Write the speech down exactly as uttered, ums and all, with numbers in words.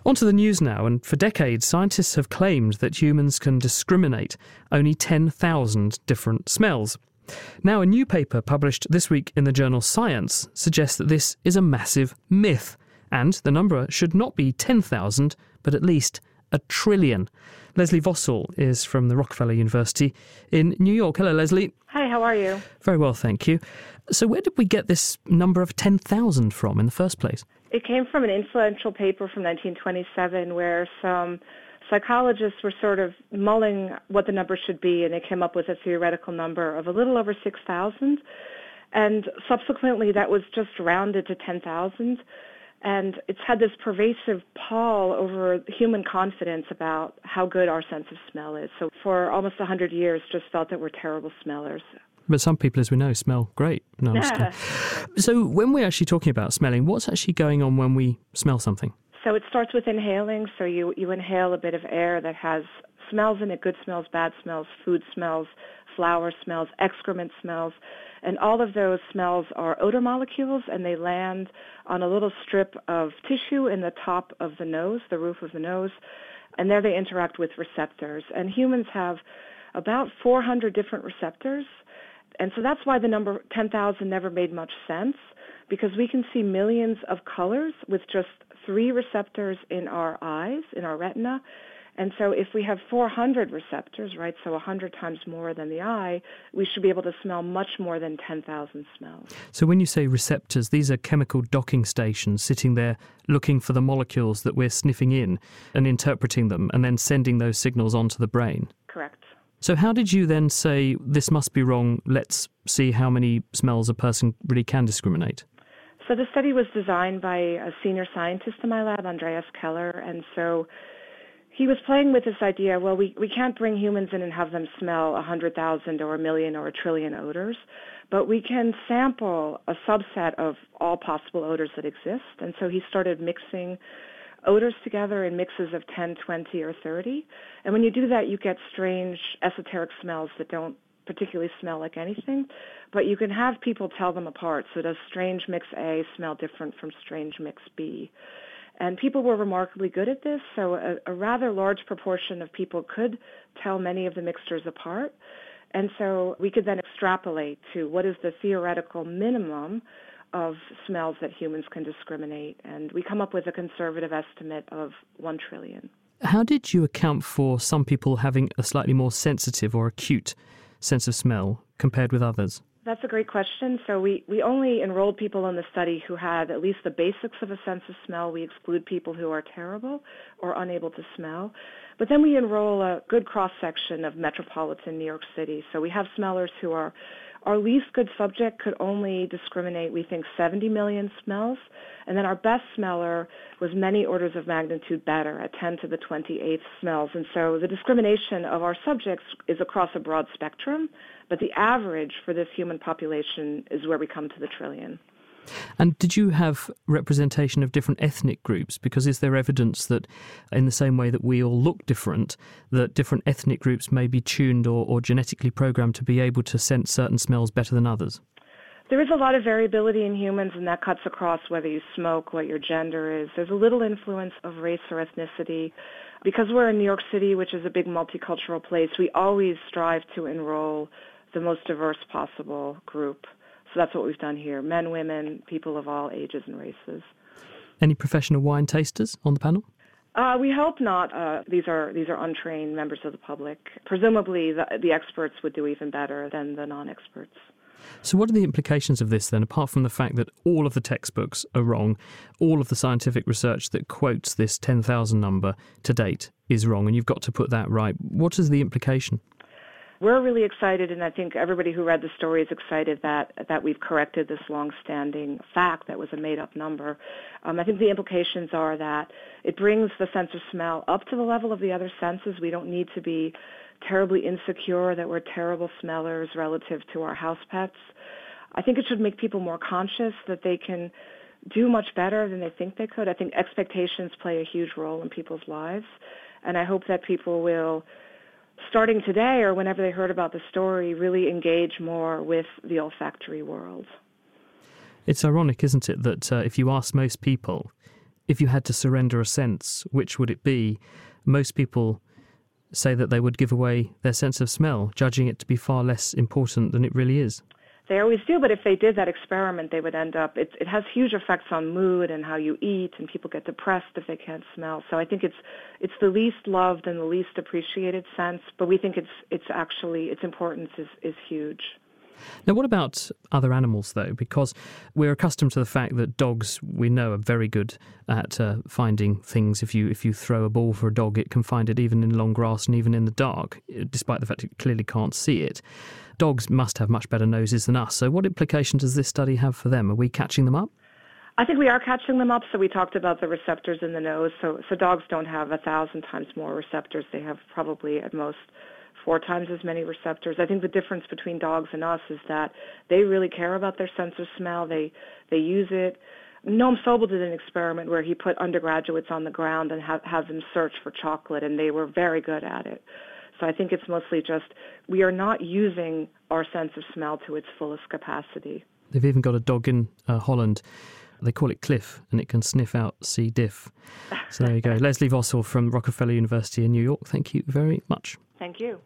On to the news now, and for decades, scientists have claimed that humans can discriminate only ten thousand different smells. Now, a new paper published this week in the journal Science suggests that this is a massive myth, and the number should not be ten thousand, but at least a trillion. Leslie Vossel is from the Rockefeller University in New York. Hello, Leslie. Hi, how are you? Very well, thank you. So where did we get this number of ten thousand from in the first place? It came from an influential paper from nineteen twenty-seven where some psychologists were sort of mulling what the number should be, and they came up with a theoretical number of a little over six thousand. And subsequently, that was just rounded to ten thousand. And it's had this pervasive pall over human confidence about how good our sense of smell is. So for almost one hundred years, just felt that we're terrible smellers. But some people, as we know, smell great. No, I'm just kidding. So when we're actually talking about smelling, what's actually going on when we smell something? So it starts with inhaling. So you, you inhale a bit of air that has smells in it, good smells, bad smells, food smells, flower smells, excrement smells. And all of those smells are odor molecules, and they land on a little strip of tissue in the top of the nose, the roof of the nose, and there they interact with receptors. And humans have about four hundred different receptors. And so that's why the number ten thousand never made much sense, because we can see millions of colors with just three receptors in our eyes, in our retina. And so if we have four hundred receptors, right, so one hundred times more than the eye, we should be able to smell much more than ten thousand smells. So when you say receptors, these are chemical docking stations sitting there looking for the molecules that we're sniffing in and interpreting them and then sending those signals onto the brain? Correct. So how did you then say, this must be wrong, let's see how many smells a person really can discriminate? So the study was designed by a senior scientist in my lab, Andreas Keller, and so he was playing with this idea, well, we, we can't bring humans in and have them smell one hundred thousand or a million or a trillion odors, but we can sample a subset of all possible odors that exist. And so he started mixing odors together in mixes of ten, twenty, or thirty. And when you do that, you get strange esoteric smells that don't particularly smell like anything, but you can have people tell them apart. So does strange mix A smell different from strange mix B? And people were remarkably good at this, so a, a rather large proportion of people could tell many of the mixtures apart. And so we could then extrapolate to what is the theoretical minimum of smells that humans can discriminate. And we come up with a conservative estimate of one trillion. How did you account for some people having a slightly more sensitive or acute sense of smell compared with others? That's a great question. So we, we only enrolled people in the study who had at least the basics of a sense of smell. We exclude people who are terrible or unable to smell. But then we enroll a good cross-section of metropolitan New York City. So we have smellers who are, our least good subject could only discriminate, we think, seventy million smells. And then our best smeller was many orders of magnitude better, at ten to the twenty-eighth smells. And so the discrimination of our subjects is across a broad spectrum, but the average for this human population is where we come to the trillion. And did you have representation of different ethnic groups? Because is there evidence that in the same way that we all look different, that different ethnic groups may be tuned or, or genetically programmed to be able to sense certain smells better than others? There is a lot of variability in humans, and that cuts across whether you smoke, what your gender is. There's a little influence of race or ethnicity. Because we're in New York City, which is a big multicultural place, we always strive to enroll the most diverse possible group. So that's what we've done here. Men, women, people of all ages and races. Any professional wine tasters on the panel? Uh, we hope not. Uh, these are these are untrained members of the public. Presumably the, the experts would do even better than the non-experts. So what are the implications of this then, apart from the fact that all of the textbooks are wrong, all of the scientific research that quotes this ten thousand number to date is wrong, and you've got to put that right. What is the implication? We're really excited, and I think everybody who read the story is excited that that we've corrected this long-standing fact that was a made-up number. Um, I think the implications are that it brings the sense of smell up to the level of the other senses. We don't need to be terribly insecure that we're terrible smellers relative to our house pets. I think it should make people more conscious that they can do much better than they think they could. I think expectations play a huge role in people's lives, and I hope that people will, starting today or whenever they heard about the story, really engage more with the olfactory world. It's ironic, isn't it, that uh, if you ask most people, if you had to surrender a sense, which would it be? Most people say that they would give away their sense of smell, judging it to be far less important than it really is. They always do, but if they did that experiment, they would end up, it, it has huge effects on mood and how you eat, and people get depressed if they can't smell. So I think it's it's the least loved and the least appreciated sense, but we think it's it's actually, its importance is, is huge. Now, what about other animals, though? Because we're accustomed to the fact that dogs, we know, are very good at uh, finding things. If you if you throw a ball for a dog, it can find it even in long grass and even in the dark, despite the fact it clearly can't see it. Dogs must have much better noses than us. So what implication does this study have for them? Are we catching them up? I think we are catching them up. So we talked about the receptors in the nose. So, so dogs don't have a thousand times more receptors. They have probably at most four times as many receptors. I think the difference between dogs and us is that they really care about their sense of smell. They they use it. Noam Sobel did an experiment where he put undergraduates on the ground and have, have them search for chocolate, and they were very good at it. So I think it's mostly just we are not using our sense of smell to its fullest capacity. They've even got a dog in uh, Holland. They call it Cliff, and it can sniff out C. diff. So there you go. Leslie Vossel from Rockefeller University in New York, thank you very much. Thank you.